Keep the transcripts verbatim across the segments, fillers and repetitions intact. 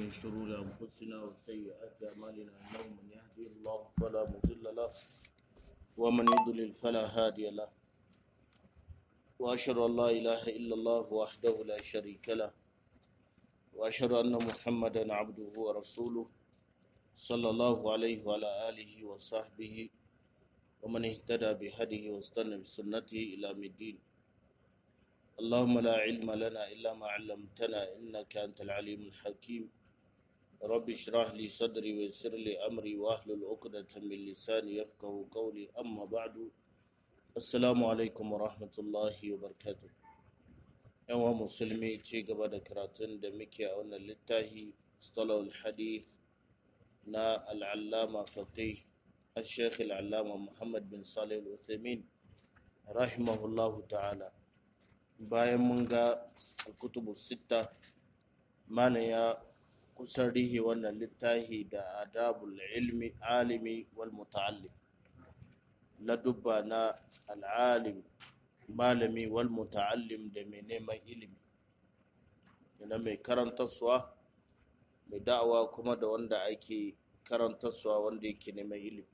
من شرور أنفسنا وسيئات أعمالنا إنه من يهدي الله فلا مضل له ومن يضلل فلا هادي له وأشهد أن لا إله إلا الله وحده لا شريك له وأشهد أن محمدا عبده ورسوله صلى الله عليه وعلى آله وصحبه ومن اهتدى بهديه واستنى بسنته إلى يوم الدين. اللهم لا علم لنا إلا ما علمتنا إنك أنت العليم الحكيم. رب اشرح لي صدري ويسر لي أمري واحلل عقدة من لساني يفقه قولي. أما بعد، السلام عليكم ورحمة الله وبركاته. yawan musulmi ci gaba da karatun da muke a wannan littafi mustalahul hadith na al'allama faqih al-sheikh al'allama muhammad bin salih al-uthaymin rahimahullahu ta'ala. Bayan mun ga kutubu sita, mana ya kusan rihe wannan littafi da adabul ilmi alimi wal muta'allim, ladubba na al'alim malami wal muta'allim da mai neman ilimi, yana mai karantarsuwa mai da'awa kuma da wanda ake karantarsuwa wanda yake neman ilimi.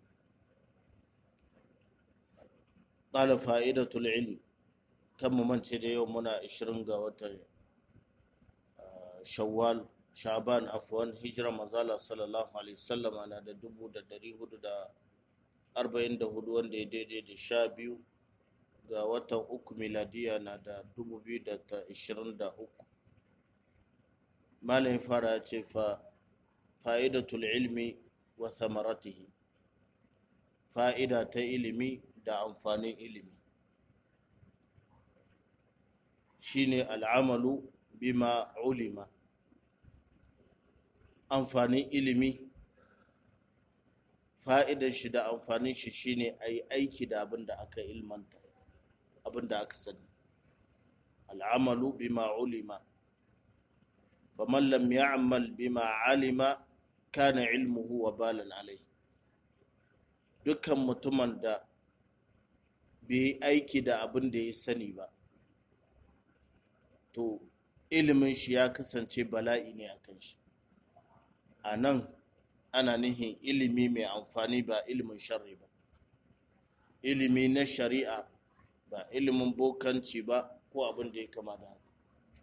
qala fa'idatul ilmi, kan mu mance da yau muna ishirin ga watan shawwal sha'ban afwan hijira manzala sallallahu alaihi wasallam na da dubu da dari hudu da arba'in da hudu wanda ya daidai da sha biyu ga watan uku miladiya na da dubu biyu da ishirin da uku. Malamin fara ya ce fa fa'idatul ilmi wa thamaratihi, fa'ida ta ilimi da amfanin ilimi shine al'amalu bima ulima. Amfanin ilimi, fa'idar shi da amfanin shi shine a yi aiki da abin da aka ilmanta, abin da aka sani. Al'amalu bima ulima, faman lam ya'mal bima alima kana ilmuhu wa balan alai. Dukkan mutumin da bai aiki da abin da ya sani ba, to ilimin shi ya kasance bala'i ne a kan shi. A nan ana nihin ilimi mai amfani ba ilimin sharri ba, ilimi na shari'a ba ilimin bokanci ba ko abin da ya kama da haka.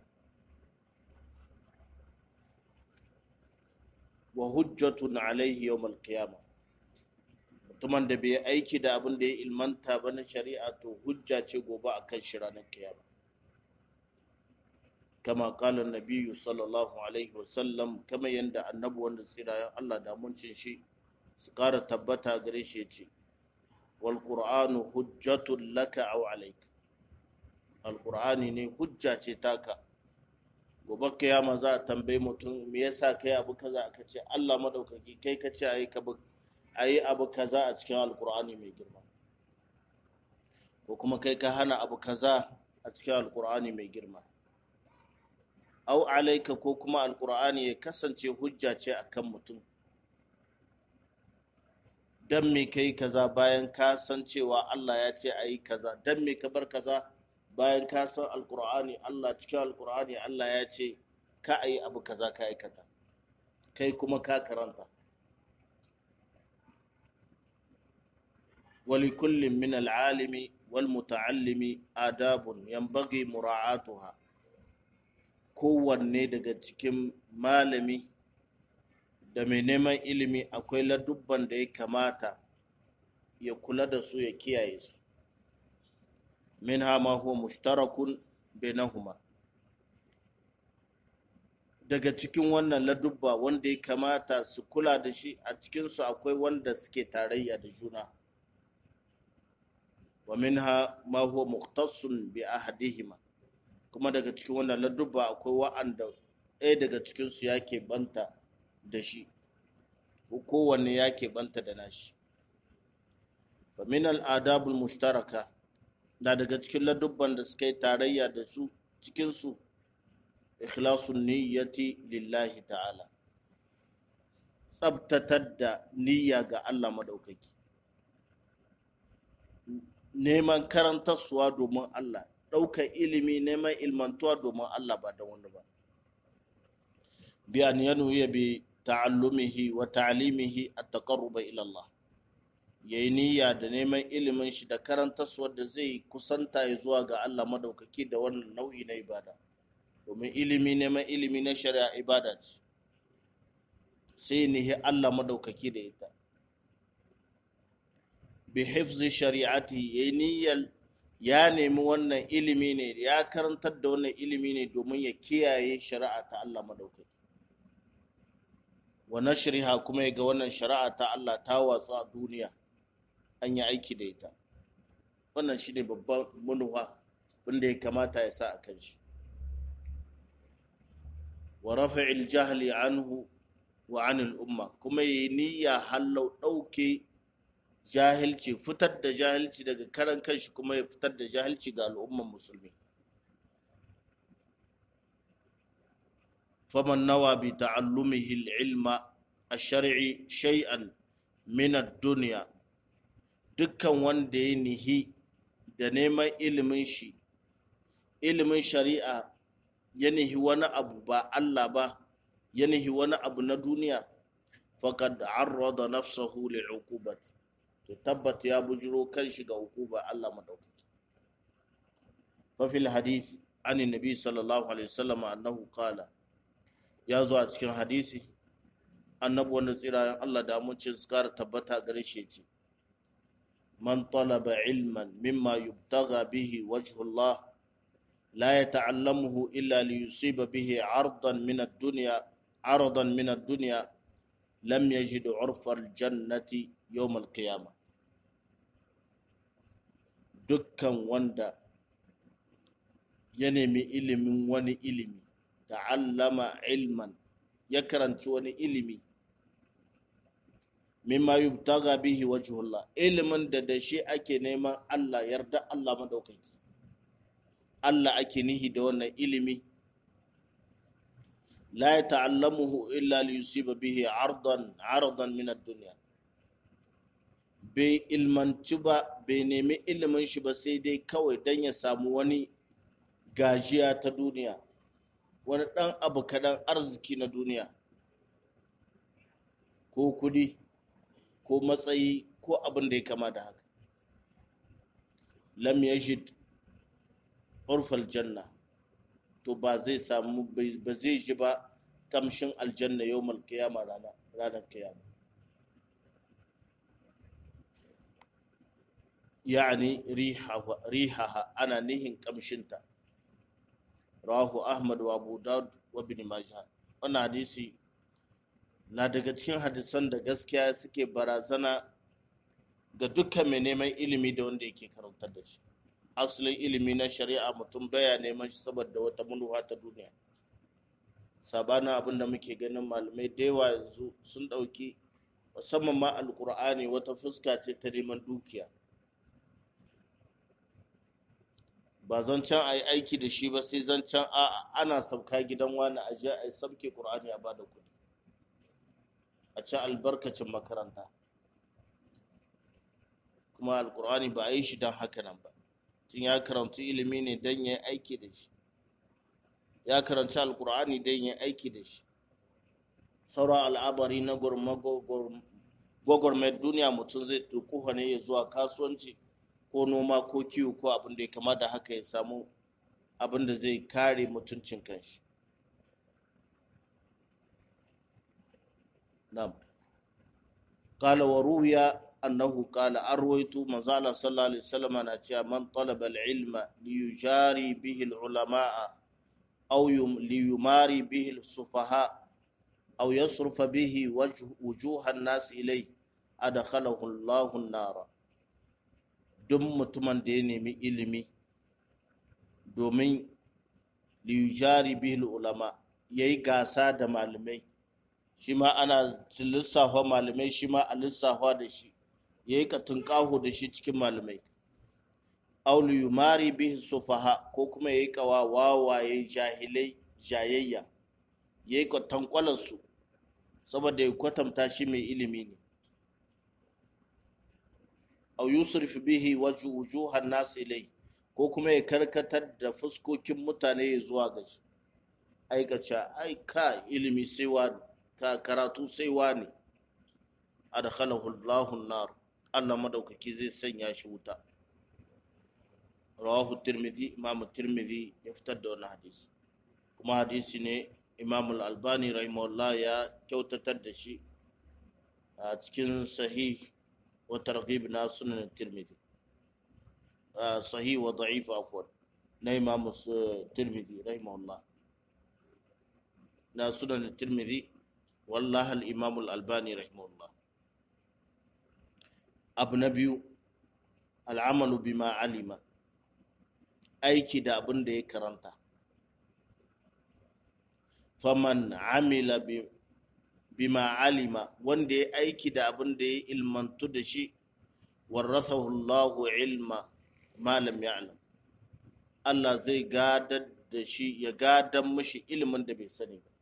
Wa hujjatun alaihi yawmal qiyama, mutumin da bai aiki da abin da ya ilmanta ba na shari'a to hujja ce gobe akan shi ranar kiyama. Kama kala nabiyyu sallallahu alaihi wasallam, kama yanda annabi wanda tsirayen Allah da muncin shi su kara tabbata gare shi yace, wal qur'anu hujjatun laka aw alayka. Al qur'ani ne hujja ce taka. Gobe kiyama za a tambayi mutum me yasa kai abu kaza, aka ce Allah madaukaki kai ka ce ayi ka ayi abu kaza a cikin alqur'ani mai girma, ko kuma kai ka hana abu kaza a cikin alqur'ani mai girma. Au alaika, ko kuma alkur'ani ya kasance hujja ce akan mutum, dan me kai kaza bayan ka san cewa Allah ya ce ayi kaza, dan me ka bar kaza bayan ka san alkur'ani Allah cikin alkur'ani Allah ya ce ka ayi abu kaza ka aikata, kai kuma ka karanta. ولكل من العالم والمتعلم آداب ينبغي مراعاتها. Kowanne daga cikin malami da mai neman ilimi akwai ladubban da ya kamata ya kula da su, ya kiyaye su. Min hama huwa mushtarakun bainahuma, daga cikin wannan ladubba wanda ya kamata su kula da shi, a cikinsu akwai wanda suke tarayya da juna. Wa minha ma huwa mukhtassun bi ahadihima, kuma daga cikin wannan ladubba akwai wa'anda ɗaya daga cikinsu ya keɓanta da shi, kowanne ya keɓanta da nashi. Fa min al'adabul mushtaraka, na daga cikin ladubban da suka yi tarayya da su cikinsu, ikhlasun niyyati lillahi ta'ala, tsabtatar da niyya ga Allah madaukaki, neman karantarsuwa domin Allah, ɗaukar ilimi neman ilmantuwa domin Allah ba da wani ba. bi an yanwiya bi ta'allumihi wa ta'limihi at-taqarruba ila Allah, yayi niyya da neman ilimin shi da karantarwar da zai kusanta ya zuwa ga Allah madaukaki da wannan nau'i na ibada, domin ilimi neman ilimi na shari'a ibada ce, sai nihi Allah madaukaki da ita. Bi hifzi shari'ati, yayi niyyar ya nemi wannan ilimi ne, ya karantar da wannan ilimi ne domin ya kiyaye shari'a ta Allah madaukaki, wa nashriha, kuma ya ga wannan shari'a ta Allah ta watsu a duniya an yi aiki da ita. Wannan shi ne babban manufa wanda ya kamata ya sa a kan shi. Wa rafa'il jahli anhu wa anil umma, kuma yi niyya hallau ɗauke jahilci, fitar da jahilci daga karan kanshi, kuma ya fitar da jahilci ga al'umman musulmi. faman nawa bi ta'allumihi al-ilma ash-shar'i shay'an min ad-dunya, dukkan wanda ya nihi da neman ilimin shi, ilimin shari'a, ya nihi wani abu ba Allah ba, ya nihi wani abu na duniya, faqad arrada nafsahu li'uqubati, to tabbat ya bujiro kanshi ga uquba Allah madaukaki. fa fil hadith an nabi sallallahu alaihi wasallam annahu qala, ya zo a cikin hadisi annabi wanda tsirayen Allah da amincin su kara tabbata gare shi ce, man talaba ilman mimma yubtaga bihi wajhullah la yata'allamuhu illa liyusiba bihi 'ardan min ad-dunya 'aradan min ad-dunya lam yajid 'urfa al-jannati yawm al-qiyamah. Dukkan wanda ya nemi ilimin wani ilimi, ta'allama ilman, ya karanci wani ilimi, mimma yubtaga bihi wajhullah, ilimin da da shi ake neman Allah, yarda Allah madaukaki, Allah ake nihi da wannan ilimi, la yata'allamuhu illa liyusiba bihi 'ardan 'aradan min ad-dunya, bai ilmanci ba, bai nemi ilimin shi ba sai dai kawai dan ya samu wani gajiya ta duniya, wani ɗan abu kaɗan arziki na duniya, ko kudi ko matsayi ko abin da ya kama da haka. Lam yajid urfal janna, to ba zai samu, ba zai ji ba kamshin aljanna yawmal qiyama, rana ranar kiyama. yani rihaha, rihaha ana nihin kamshinta. Rawahu Ahmad wa Abu Dawud wa Ibn Majah. Wannan hadisi na daga cikin hadisan da gaskiya suke barazana ga dukkan mai neman ilimi da wanda yake karantar da shi. Asalin ilimi na shari'a mutum baya neman shi saboda wata manufa ta duniya. Sabanin abin da muke ganin malamai da yawa yanzu sun ɗauki musamman ma alkur'ani wata fuska ce ta neman dukiya. Ba zancen a yi aiki da shi ba, sai zancen a ana sauka gidan wani a je a yi sabke ƙur'ani a bada kuɗi, a ci albarkacin makaranta. Kuma alƙur'ani ba a yi shi don haka nan ba, tun ya karanci ilimi ne don ya yi aiki da shi, ya karanci alƙur'ani don ya yi aiki da shi. Sauran al'abari na gwagwarmayar duniya mutum zai tukuha ne ya zuwa kasuwanci ko noma ko kiwo ko abin da ya kama da haka, ya samu abin da zai kare mutuncin kanshi. Na'am. Qala wa ruwiya annahu qala, arwaytu manzala sallallahu alaihi wasallam na cewa, man talaba al-ilma li yujari bihi al-ulama'a aw li yumari bihi al-sufaha aw yasrufa bihi wujuha an-nas ilayhi adkhalahu Allahu an-nara. Duk mutumin da ya nemi ilimi domin liyujari bihil ulama, ya yi gasa da malamai, shi ma ana lissafa malamai, shi ma a lissafa da shi, ya yi katunƙaho da shi cikin malamai. Aw liyumari bihi sufaha, ko kuma ya yi kawa wawaye jahilai jayayya, ya yi kwatankwalarsu saboda ya kwatanta shi mai ilimi ne. Aw yusrif bihi wujuhan nas ilai, ko kuma ya karkatar da fuskokin mutane zuwa ga shi. aikace ai ka ilimi sai wani ka karatu sai wani adkhalahu Allahu an-nar Allah madaukaki zai sanya shi wuta rawahu tirmidhi imam tirmidhi ya fitar da wannan hadisi kuma hadisi ne imam al-albani rahimahullah ya kyautatar da shi a cikin sahih wa targhib na sunan tirmidhi sahih wa da'if afwan na imam tirmidhi rahimahullah na sunan tirmidhi wallahi al-imam al-albani rahimahullah. Abu na biyu al'amalu bima alima, aiki da abin da ya karanta. Faman amila bima alima, wanda ya aiki da abin da ya ilmantu da shi, warrathahu Allahu ilma ma lam ya'lam, Allah zai gadar da shi ya gadan mishi ilimin da bai sani ba.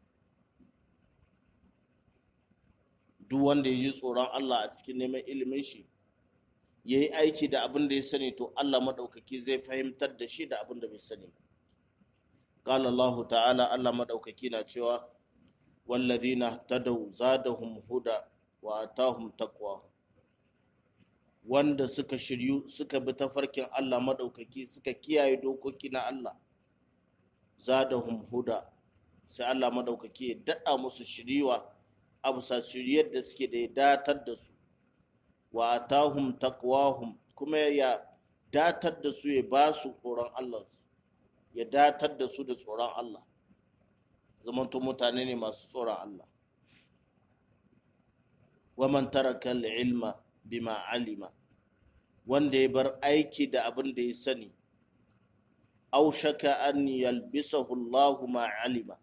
Duk wanda ya ji tsoron Allah a cikin neman ilimin shi ya yi aiki da abin da ya sani, to Allah maɗaukaki zai fahimtar da shi da abin da bai sani ba. Qala Allah ta'ala, Allah maɗaukaki na cewa wallazina tadaw zadahum huda wa atahum taqwa, wanda suka shiryu suka bi tafarkin Allah maɗaukaki suka kiyaye dokoki na Allah, zadahum huda, sai Allah maɗaukaki ya daɗa musu shiriwa a bisa shiryar da suke da ya datar da su, wa atahum taqwahum, kuma ya datar da su ya ba su tsoron Allah, ya datar da su da tsoron Allah, zamanto mutane ne masu tsoron Allah. Wa man taraka al-ilma bima alima, wanda ya bar aiki da abin da ya sani, aw shaka an yalbisahu Allahu ma alima,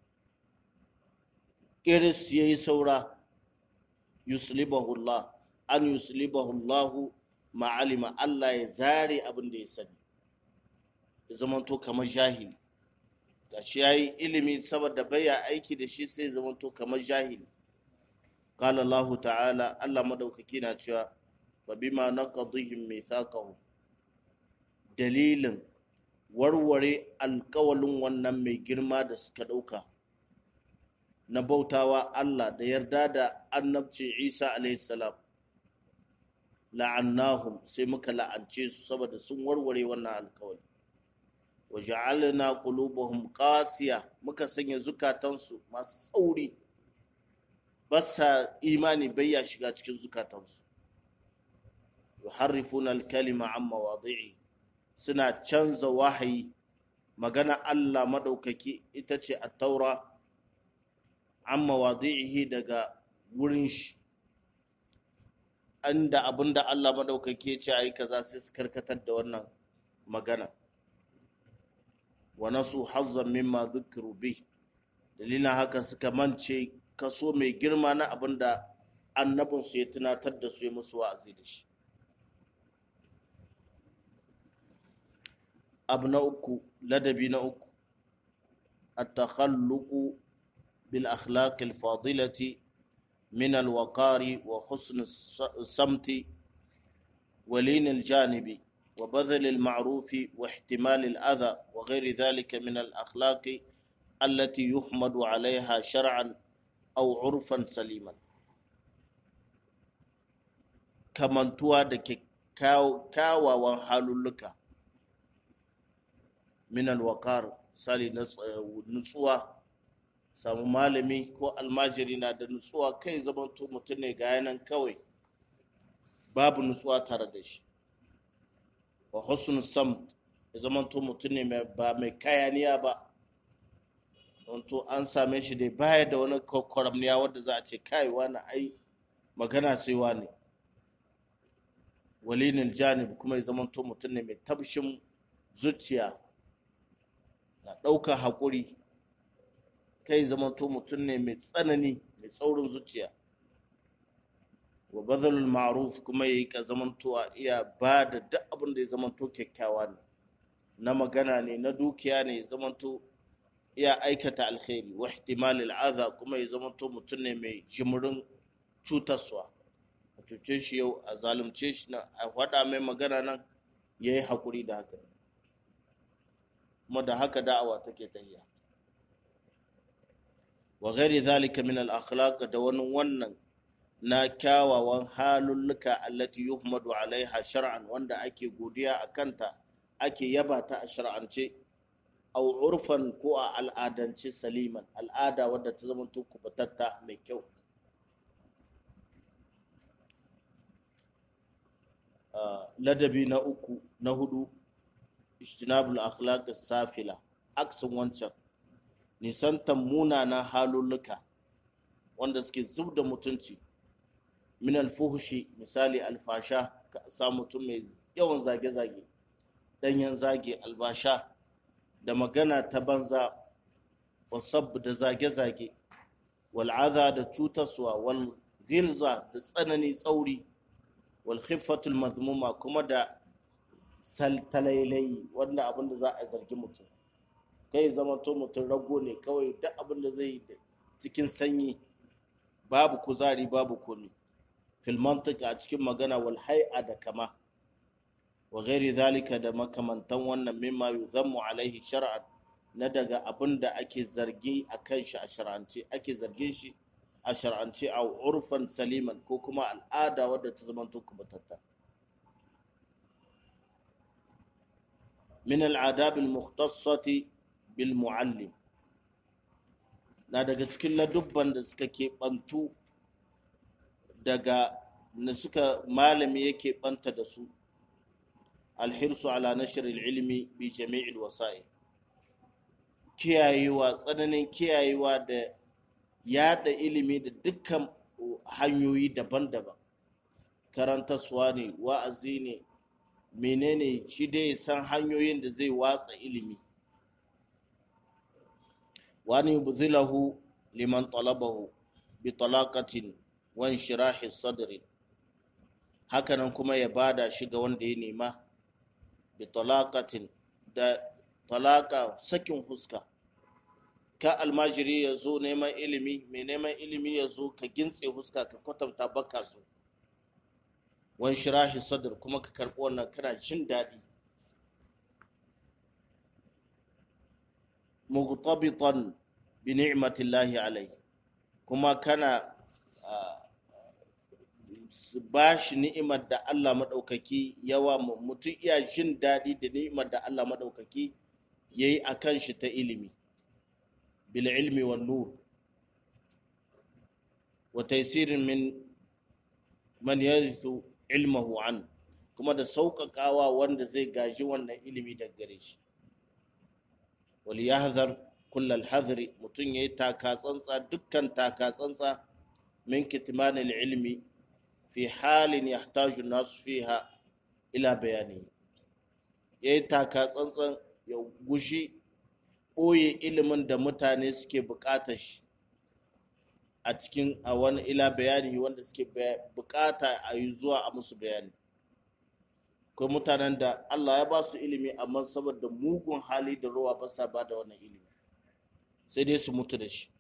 kiris yayi saura yuslibahu Allah an yuslibahu Allahu ma alima, Allah ya zare abin da ya sani, ya zamanto kamar jahili. Gashi yayi ilimi saboda baya aiki da shi, sai zamanto kamar jahili. Qala Allah ta'ala, Allah madaukaki na cewa fa bima naqadhihim mithaqahum, dalilin warware alƙawalin wannan mai girma da suka ɗauka na bautawa Allah da yarda da annabci Isa alaihi salam, la'annahum, sai muka la'ance su saboda sun warware wannan alƙawali. Wa ja'alna qulubuhum qasiya, muka sanya zukatansu masu tsauri, basa imani bayya shiga cikin zukatansu. Yuharrifuna al-kalima an mawadhi'i, suna canza wahayi, magana Allah madaukaki ita ce at-taura, an mawadhi'ihi, daga wurin shi, anda abinda Allah madaukaki ya ce ayi kaza sai su karkatar da wannan magana. Wa nasu hazzan mimma dhukiru bi, dalilin haka suka mance kaso mai girma na abinda annabinsu ya tunatar da su ya musu wa'azi da shi. Abu na uku, ladabi na uku, at-takhalluqu bil akhlaq al-fadilati min al-waqari wa husn as-samti wa lin al-janibi wa badhl al-ma'ruf wa ihtimal al-adha wa ghayr dhalika min al-akhlaq allati yuhmadu 'alayha shar'an aw 'urfan saliman. Kamantuwa da kyawawan halulluka, min alwaqar, sali nutsuwa, samu malami ko almajiri na da nutsuwa, kai zamanto mutum ne ga yanan kawai babu nutsuwa tare da shi. Wa husnul samt, ya zamanto mutum ne ba mai kayaniya ba, to an same shi dai baya da wani kwaramniya wadda za a ce kai wani ai magana sai wani. Walinil janib, kuma ya zamanto mutum ne mai tabshin zuciya, na ɗaukar haƙuri, kai zamanto mutum ne mai tsanani, mai tsaurin zuciya. Wa bazalul ma'ruf, kuma yayi ka zamantowa iya ba da duk abin da ya zamanto kyakkyawa ne, na magana ne, na dukiya ne, ya zamanto iya aikata alkhairi. Wa ihtimalil adha, kuma ya zamanto mutum ne mai jimirin cutarwa, a cuce shi yau, a zalunce shi nan, a faɗa mai magana nan, yayi haƙuri da haka, kuma da haka da'awa take tahiya. wa ghairi zalika min al-akhlaq da wani wannan na kyawawan halulluka allati yuhmadu alaiha shar'an wanda ake godiya a kanta ake yaba ta a shar'ance aw urfan ko a al'adance saliman al'ada wadda ta zama to kubatatta mai kyau. Ladabi na uku na hudu ijtinabul akhlaq as-safila aksin wancan nisantan munana halulluka wanda suke zub da mutunci min alfuhushi misali alfasha ka sa mutum mai yawan zage-zage danyen zage albasha da magana ta banza wasab da zage-zage wal'aza da cutarwa wal ghilza da tsanani tsauri wal khiffatul mazmuma kuma da saltalailai wanda abin da za a zargi mutum kai zama to mutum rago ne kawai duk abin da zai yi cikin sanyi babu kuzari babu komi fil mantiq a cikin magana wal hay'a da kama wa ghairi zalika da makamantan wannan mimma yuzammu alaihi shar'an na daga abin da ake zargi a kan shi a shar'ance ake zargin shi a shar'ance a urfan saliman ko kuma al'ada wadda ta zama to kubatatta min al'adab al-mukhtassati bil muallim na daga cikin ladubban da suka keɓantu daga na suka malami yake ɓanta da su alhirsu ala nashr ilmi bi jami'il wasa'il kiyayewa tsananin kiyayewa da yada ilimi da dukkan hanyoyi daban-daban karantarsuwa ne wa'azi ne menene shi dai san hanyoyin da zai watsa ilimi wani yubzilahu liman talabahu bi talaqatin wa inshirahi sadri hakanan kuma ya bada shi ga wanda ya nema bi talaqatin da talaka sakin huska ka almajiri ya zo neman ilimi mai neman ilimi ya zo ka gintse huska ka kwatanta baka so wan shirahi sadr kuma ka karɓi wannan kana jin daɗi mughtabitan bi ni'matillahi alayhi kuma kana ba shi ni'imar da Allah maɗaukaki yawa mutum iya jin daɗi da ni'imar da Allah maɗaukaki ya yi a kan shi ta ilimi bil ilmi wa nur wa taisirin min man yarithu ilmahu an kuma da sauƙaƙawa wanda zai gaji wannan ilimi daga gare shi wal yahzar kullal hadri mutum yayi taka tsantsa dukkan taka tsantsa min kitmanil ilmi fi halin yahtaju nasu fiha ila bayani yayi taka tsantsan ya gushi ɓoye ilimin da mutane suke buƙatar shi a cikin a wani ila bayani wanda suke buƙata a yi zuwa a musu bayani akwai mutanen da Allah ya ba su ilimi amma saboda mugun hali da ruwa ba sa ba da wannan ilimi sai dai su mutu da shi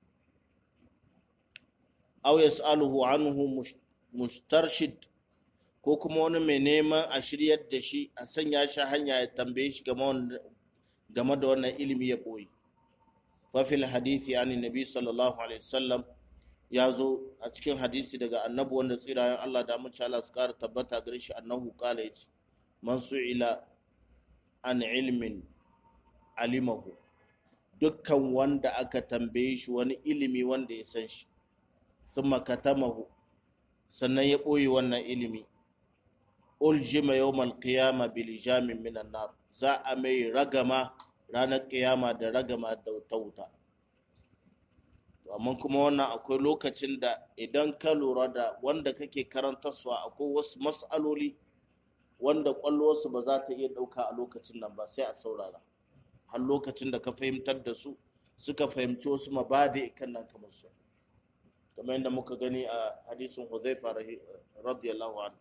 aw yas'aluhu anhu mustarshid ko kuma wani mai neman a shiryar da shi a sanya shi hanya ya tambaye shi game da wannan ilimi ya boye fafil hadithi an nabi sallallahu alaihi wasallam ya zo a cikin hadisi daga annabi wanda tsirayen Allah da mun Allah su kara tabbata gare shi annahu qala yace man su'ila an ilmin alimahu dukkan wanda aka tambaye shi wani ilimi wanda ya san shi thumma katamahu sannan ya ɓoye wannan ilimi uljima yawmal qiyama bil jamin minan nar za a mai ragama ranar qiyama da ragama da tauta amma kuma wannan akwai lokacin da idan ka lura da wanda kake karantarwa akwai wasu mas'aloli wanda kwallowarsu ba za ta iya ɗauka a lokacin nan ba sai a saurara har lokacin da ka fahimtar da su suka fahimci wasu mabadi kan nan kamar su kamar yadda muka gani a hadisin Huzaifa radiyallahu anhu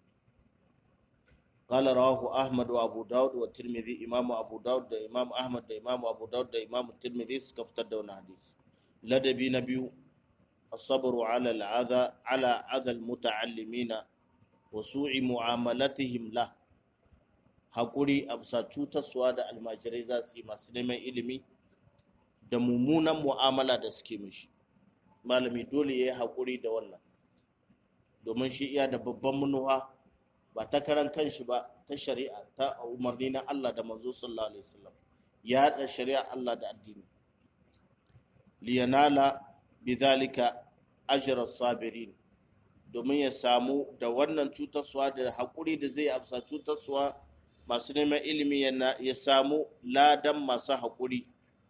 قال رواه أحمد وأبو داود والترمذي إمام أبو داود ده إمام أحمد ده إمام أبو داود ده إمام الترمذي سكفتر دون حديث لدبي نبي الصبر على العذى على عذى المتعلمين وسوء معاملتهم له hakuri a bisa cutarsuwa da almajirai za su yi masu neman ilimi da mummunan mu'amala da suke mishi. Malami dole ya yi haƙuri da wannan, domin shi iya da babban manuwa ba ta karan kanshi ba, ta shari'a, ta umarni na Allah da manzo sallallahu alaihi wasallam, ya haɗa shari'a Allah da addini. Liyanala bidhalika ajra sabirin, domin ya samu da wannan cutarsuwa da haƙuri da zai amsa cutarsuwa masu neman ilimi, ya samu ladan masu haƙuri.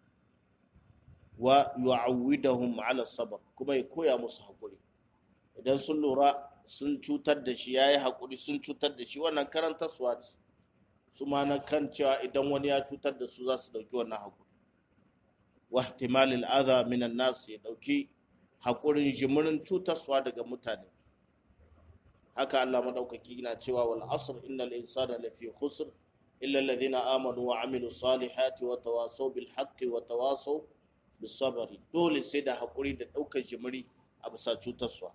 Wa yu'awwidahum ala sabr, kuma ya koya musu haƙuri. Idan sun lura sun cutar da shi, yayi haƙuri, sun cutar da shi, wannan karantarsuwa ce su ma na kan cewa idan wani ya cutar da su za su dauki wannan haƙuri. Wa ihtimalil adha minan nas, ya dauki haƙurin jimirin cutarsuwa daga mutane. Haka Allah madaukaki yana cewa wal asr innal insana lafi khusr illa alladhina amanu wa amilus salihati wa tawasaw bil haqqi wa tawasaw bis sabri. Dole sai da haƙuri da daukar jimiri a bisa cutarsuwa.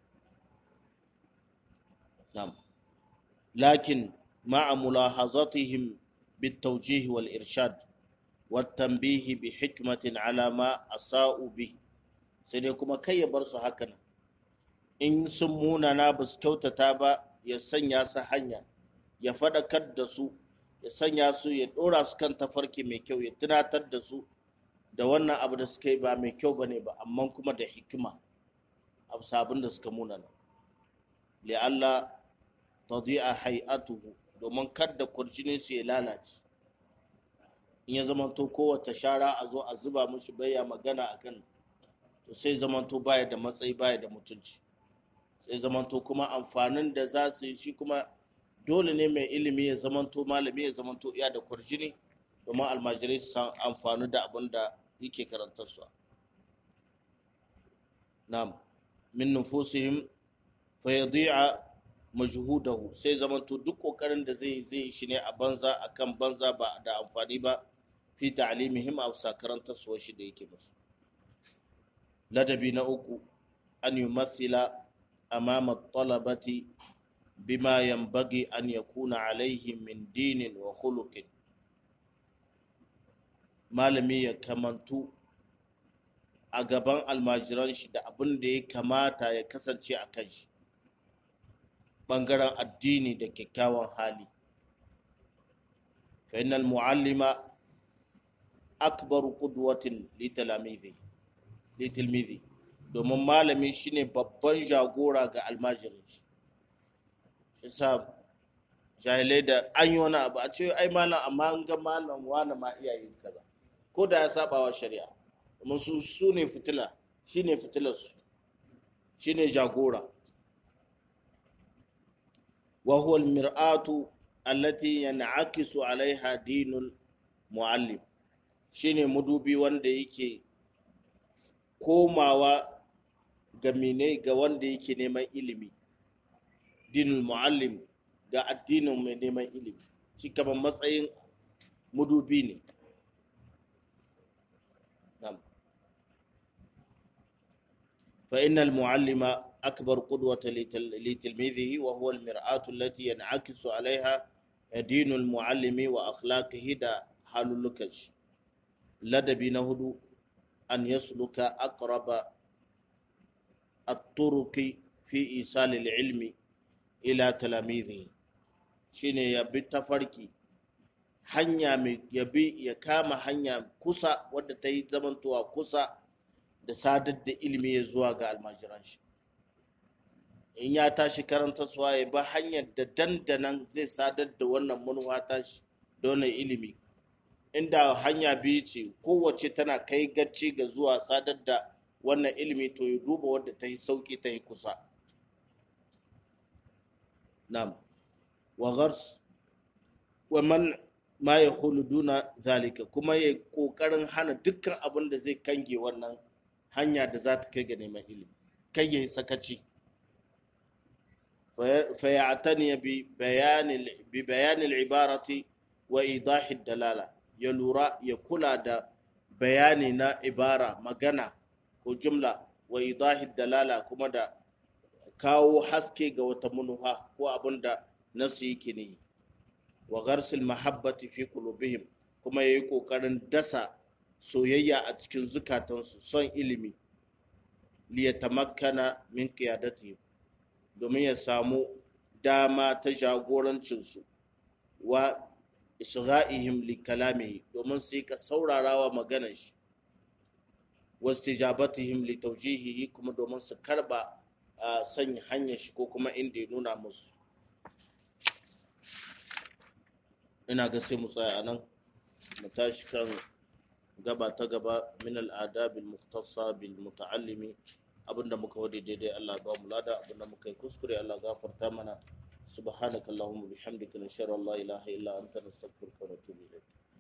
Na'am. Lakin ma'a mulahazatihim bit tawjih wal irshad wat tanbih bi hikmatin ala ma asa'u bi, sai dai kuma kai ya bar su haka nan. In sun munana ba su kyautata ba, ya sanya su hanya, ya faɗakar da su, ya sanya su, ya ɗora su kan tafarki mai kyau, ya tunatar da su da wannan abu da suka yi ba mai kyau ba ne ba, amma kuma da hikima abu sabon da suka munana. Li'alla tadi'a hay'atuhu, domin kadda kurjinin su ya lalace. In ya zamanto kowace shara a zo a zuba mushi baya magana akan, to sai zamanto baya da matsayi, baya da mutunci. Sai zamanto kuma amfanin da za su yi shi kuma dole ne mai ilimi ya zamanto malami ya zamanto iya da kurjini, domin almajirai su san amfani da abin da yake karantarsu. Na'am, min nufusihim fa yadi'a majhudahu, sai zamanto duk kokarin da zai zai shi ne a banza, akan banza, ba da amfani ba. Fi ta'limihim, aw sakarantarsu shi da yake musu. Ladabi na uku, an yumathila amama talabati bima yanbaghi an yakuna alaihim min dinin wa khuluqin. Malami ya kamantu a gaban almajiran shi da abin da ya kamata ya kasance a kan shi, ɓangaren addini da kyakkyawan hali. fa innal mu'allima akbaru qudwatin litalamizi litilmizi, domin malami shine babban jagora ga almajirin shi. Yasa jahilai da an yi wani abu a ce ai malam, amma an ga malam wani ma iyaye kaza, ko da ya saba wa shari'a, kuma su su ne fitila, shine fitilar su, shine jagora. wa huwa almir'atu allati yan'akisu alaiha dinul muallim, shine mudubi wanda yake komawa ga mene, ga wanda yake neman ilimi. Dinul muallim, ga addinin mai neman ilimi, shi kamar matsayin mudubi ne. fa innal muallima akbar qudwata litilmizihi wa huwa almir'atu allati yan'akisu alaiha dinul muallimi wa akhlaqihi, da halulukan shi. Ladabi na hudu, an yasluka aqraba at-turuqi fi isal al-ilmi ila talamizihi, shine ya bi tafarki hanya mai yabi, ya kama hanya kusa wadda ta yi zamantowa kusa da sadar da ilimi ya zuwa ga almajiran shi. In ya tashi karanta suwa, ya ba hanyar da dandanan zai sadar da wannan manuwa tashi da wannan ilimi. Inda hanya biyu ce, kowace tana kai gacci ga zuwa sadar da wannan ilimi, to ya duba wadda ta yi sauki, ta yi kusa. Nam wa ghars wa man ma yahulu duna zalika, kuma ya kokarin hana dukkan abin da zai kange wannan hanya da za ta kai ga neman ilimi, kai yayi sakaci. fa ya'tani bi bayan bi bayan al-ibarati wa idahi dalala, ya lura ya kula da bayani na ibara, magana ko jumla, wa idahi dalala, kuma da kawo haske ga wata manufa ko abin da nasu yake ne. Wa gharsil mahabbati fi qulubihim, kuma yayi kokarin dasa soyayya a cikin zukatansu son ilimi liyatamakkana min qiyadati domin ya samu dama ta jagorancinsu wa isra'ihim li kalamihi domin su yi ka saurarawa maganar shi wa istijabatihim li tawjihihi kuma domin su karba a sanya hanyar shi ko kuma inda ya nuna musu. Ina ga sai mu tsaya anan mu tashi kan gaba ta gaba min al'adab al-muhtassa bil muta'allimi abinda muka wadi daidai Allah ba mu lada abinda muka yi kuskure Allah gafarta mana subhanakallahumma bihamdika nashhadu an la ilaha illa anta nastaghfiruka wa natubu ilayk.